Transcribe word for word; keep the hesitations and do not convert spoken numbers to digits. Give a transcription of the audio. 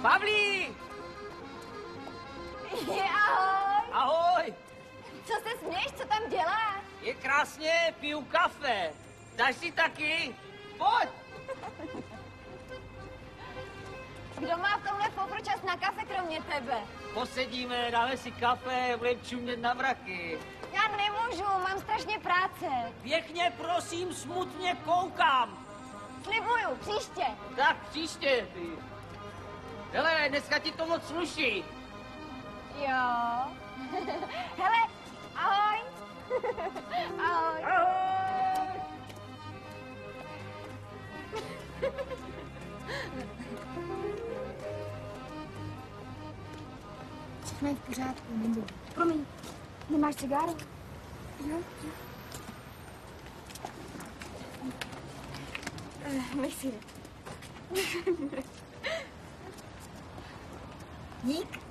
Pavlí! Je, ahoj! Ahoj! Co se směješ, co tam děláš? Je krásně, piju kafe. Dáš si taky? Pojď! Kdo má v tomhle fofru čas na kafe kromě tebe? Posedíme, dáme si kafe, budeme čumět na vraky. Já nemůžu, mám strašně práce. Pěkně prosím, smutně koukám. Slibuju, příště. Tak příště, ty. Hele, dneska ti to moc sluší. Jo. Hele, ahoj. Ahoj. Ahoj. Všechno je v pořádku, nebudu. Promiň, nemáš cigáru? Jo, jo. Uh, nech si jde. Dík.